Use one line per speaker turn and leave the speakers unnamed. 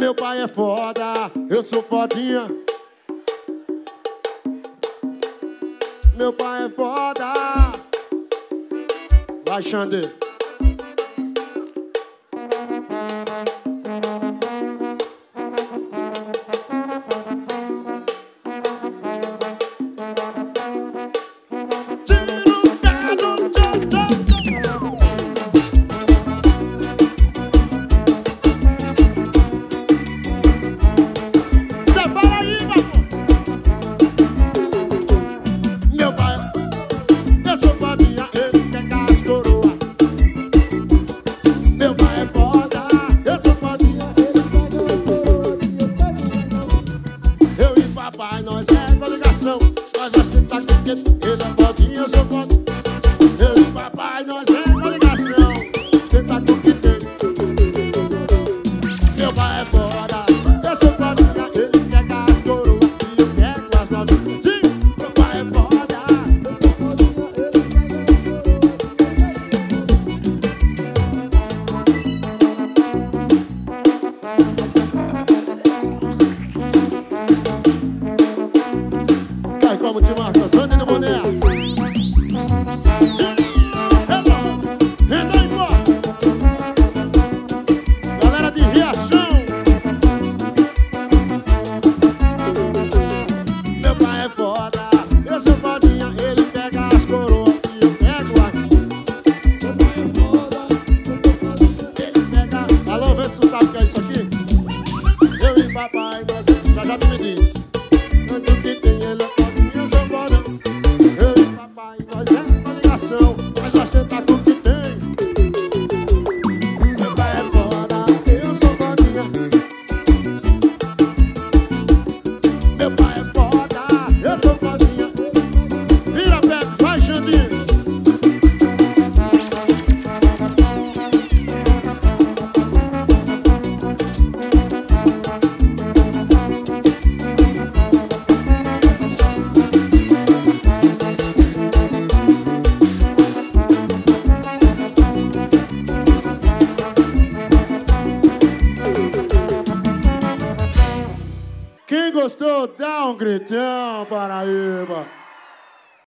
Meu pai é foda, eu sou fodinha. Meu pai é foda. Vai, Xande. Papai, nós é coligação. Nós já está com ele é fodinha, eu sou foda. Eu e papai, nós é coligação. Você tá com quem? Meu pai é foda, eu sou fodinha. Ele pega as coroas e eu pego as novinhas. Meu pai é foda, eu sou fodinha. Ele pega como te marca, Sandy no boné. Renan Box. Galera de Riachão. Meu pai é foda, eu sou fodinha. Ele pega as coroas e eu pego a. Meu pai é foda, ele pega. Alô, vê se tu sabe o que é isso aqui? Eu e papai, nós já tu me disse. Onde que tem ele é fodinha, eu sou foda. Eu e papai, nós é coligação. Mas nós tenta com o que tem. Meu pai é foda, eu sou fodinha. Meu pai é foda, eu sou fodinha. Vira, Pepe, vai, Xandinho. Quem gostou, dá um gritão, Paraíba.